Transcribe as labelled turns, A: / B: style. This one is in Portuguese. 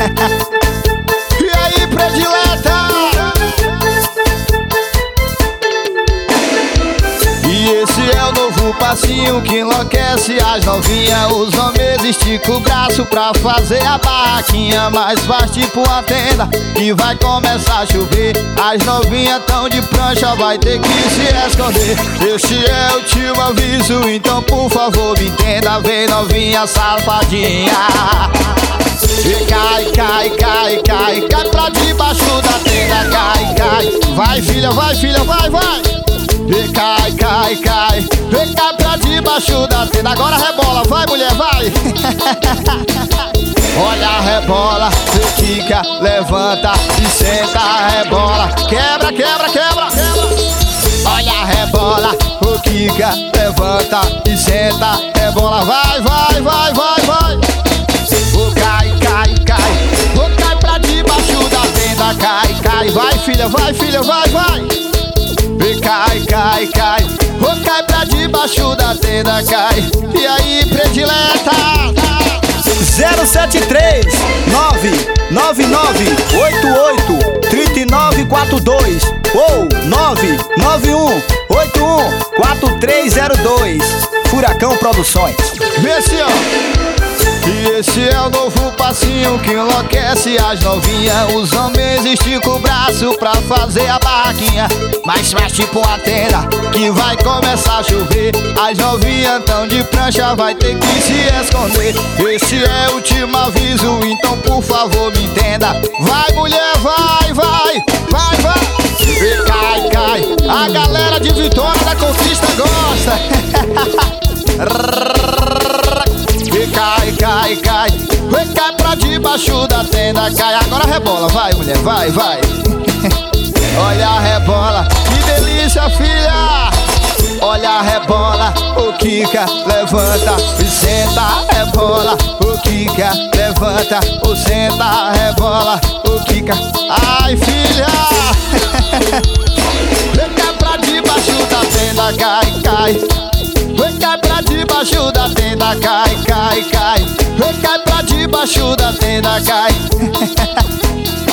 A: E aí, predileta? E esse é o novo passinho que enlouquece as novinhas. Os homens esticam o braço pra fazer a barraquinha, mas faz tipo uma tenda que vai começar a chover. As novinhas tão de prancha, vai ter que se esconder. Este é o último aviso, então por favor me entenda. Vem novinha safadinha, e cai, cai, cai, cai, cai pra debaixo da tenda. Cai, cai, vai filha, vai filha, vai, vai. E cai, cai, cai, e cai pra debaixo da tenda. Agora rebola, vai mulher, vai. Olha, rebola, e quica, levanta e senta, rebola. Quebra, quebra, quebra, quebra. Olha, rebola, o quica, levanta e senta, rebola. Vai, vai, vai, vai, vai. O cai, cai, cai, o cai pra debaixo da tenda. Cai, cai, vai filha, vai, vai. E cai, cai, cai, o cai pra debaixo da tenda. Cai, e aí predileta?
B: 073 999 88 3942 ou 991 81 4302. Furacão Produções.
A: Vê assim, ó. E esse é o novo passinho que enlouquece as novinhas. Os homens esticam o braço pra fazer a barraquinha, mas faz tipo uma tenda que vai começar a chover. As novinhas tão de prancha, vai ter que se esconder. Esse é o último aviso, então por favor me entenda. Vai mulher, vai, vai, vai, vai. E cai, cai, a galera de Vitória da Conquista gosta. E cai, cai, cai, e cai pra debaixo da tenda. Cai, agora rebola, vai mulher, vai, vai. Olha a rebola, que delícia filha. Olha a rebola, o quica, levanta e senta, rebola. O quica, levanta, o senta, rebola. O quica, ai filha. E cai pra debaixo da tenda, cai, cai. E cai pra debaixo da tenda, cai, cai, cai. E cai pra debaixo da tenda, cai.